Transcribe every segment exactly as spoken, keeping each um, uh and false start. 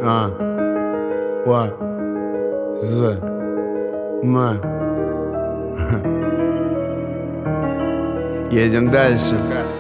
А. Ва. З. М. Едем дальше.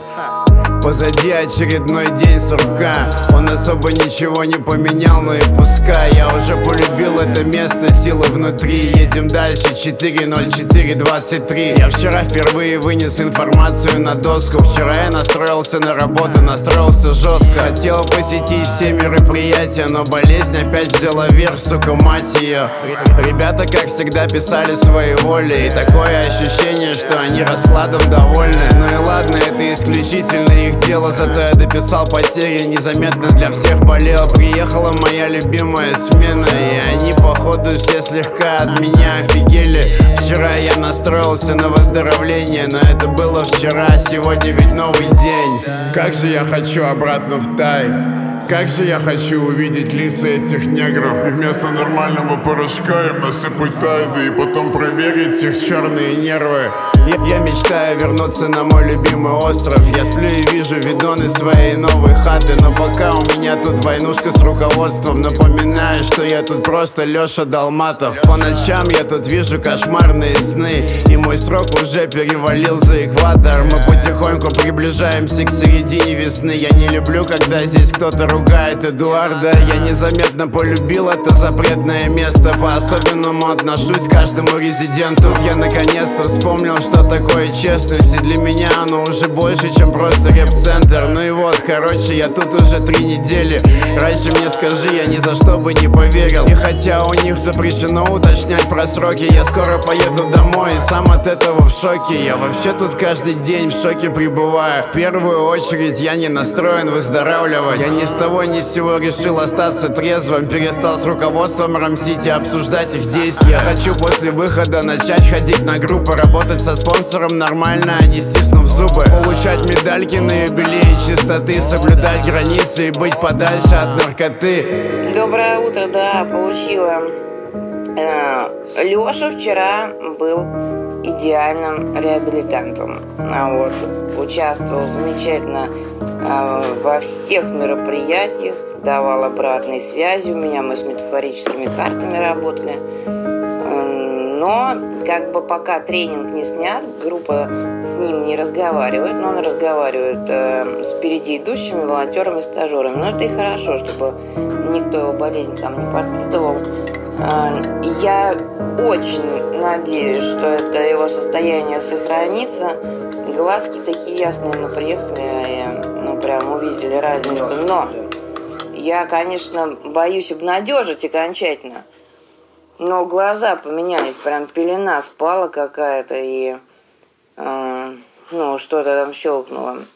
Позади очередной день сурка. Он особо ничего не поменял, но и пускай. Я уже полюбил это место, силы внутри. Едем дальше, четыре ноль четыре двадцать три. Я вчера впервые вынес информацию на доску. Вчера я настроился на работу, настроился жестко. Хотел посетить все мероприятия, но болезнь опять взяла верх, сука, мать ее. Ребята, как всегда, писали свои воли. И такое ощущение, что они раскладом довольны. Ну и ладно, это исключительно их дело, зато я дописал потери, незаметно для всех болел. Приехала моя любимая смена, и они походу все слегка от меня офигели. Вчера я настроился на выздоровление, но это было вчера, сегодня ведь новый день. Как же я хочу обратно в Тай. Как же я хочу увидеть лица этих негров и вместо нормального порошка им насыпать тайды и потом проверить их черные нервы. Я, я мечтаю вернуться на мой любимый остров. Я сплю и вижу видоны своей новой хаты, но пока у меня тут войнушка с руководством. Напоминаю, что я тут просто Леша Долматов. По ночам я тут вижу кошмарные сны, и мой срок уже перевалил за экватор. Мы потихоньку приближаемся к середине весны. Я не люблю, когда здесь кто-то ругает Эдуарда. Я незаметно полюбил это запретное место. По-особенному отношусь к каждому резиденту. Тут я наконец-то вспомнил, что такое честность. И для меня оно уже больше, чем просто рэп-центр. Ну и вот, короче, я тут уже три недели. Раньше мне скажи, я ни за что бы не поверил. И хотя у них запрещено уточнять про сроки, я скоро поеду домой и сам от этого в шоке. Я вообще тут каждый день в шоке пребываю. В первую очередь я не настроен выздоравливать. Я ни с того ни с сего решил остаться трезвым. Перестал с руководством рамсить и обсуждать их действия. Я хочу после выхода начать ходить на группы, работать со спонсором нормально, а не стиснув зубы. Получать медальки на юбилее чистоты, соблюдать границы и быть подальше от наркоты. Доброе утро, да, получила. Леша вчера был идеальным реабилитантом. А вот участвовал замечательно а, во всех мероприятиях, давал обратной связи. У меня мы с метафорическими картами работали. Но как бы пока тренинг не снят, группа с ним не разговаривает, но он разговаривает э, с впереди идущими волонтерами, стажерами. Но это и хорошо, чтобы никто его болезнь там не подпитывал. Э, я очень надеюсь, что это его состояние сохранится. Глазки такие ясные, мы приехали и ну, прям увидели разницу. Но я, конечно, боюсь обнадежить окончательно. Но глаза поменялись, прям пелена спала какая-то и э, ну, что-то там щелкнуло.